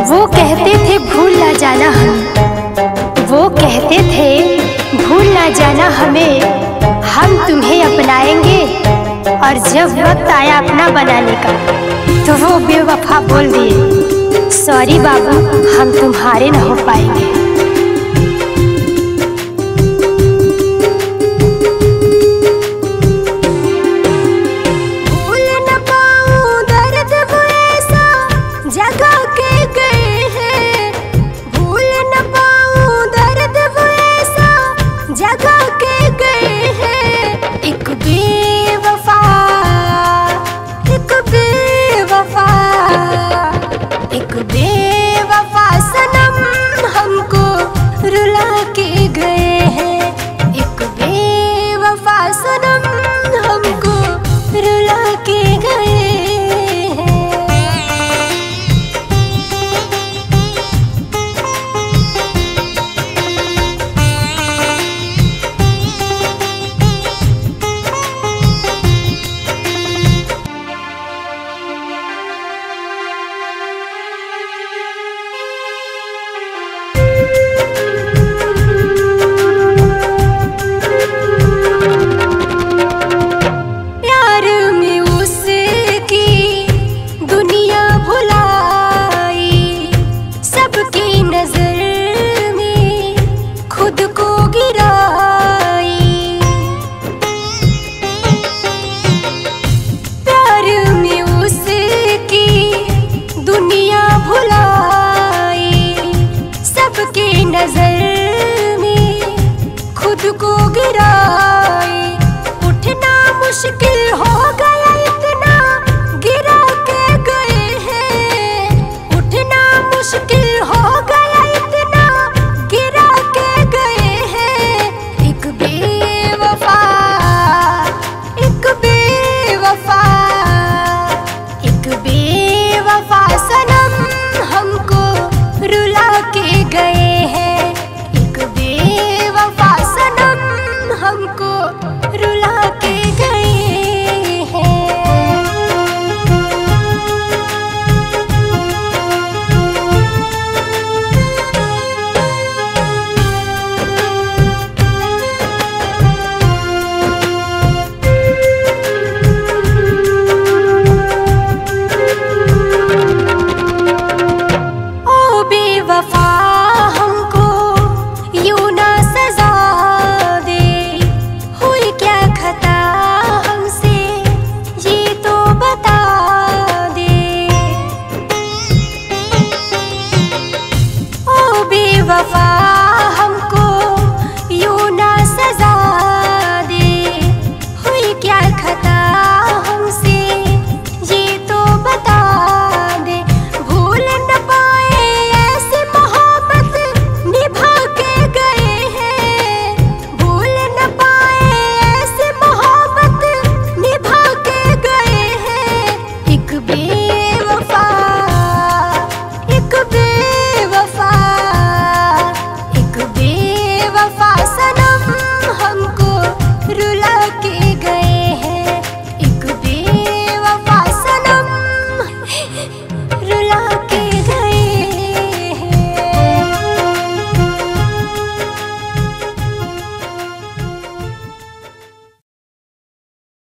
वो कहते थे भूल ना जाना हमें, वो कहते थे भूल ना जाना हमें, हम तुम्हें अपनाएंगे। और जब वक्त आया अपना बनाने का तो वो बेवफा बोल दिए, सॉरी बाबू हम तुम्हारे न हो पाएंगे। नजर में खुद को गिराए, उठना मुश्किल हो गया इतना गिरा के गए हैं, उठना मुश्किल हो गया इतना गिरा के गए हैं। एक बेवफा, एक बेवफा, एक बेवफा सनम हमको रुला के गए हैं। एक बेवफा सनम हमको रुला के गए हैं। ओ बेवफा हमको यूं ना सजा दे, हुई क्या खता हमसे ये तो बता दे। ओ बेवफा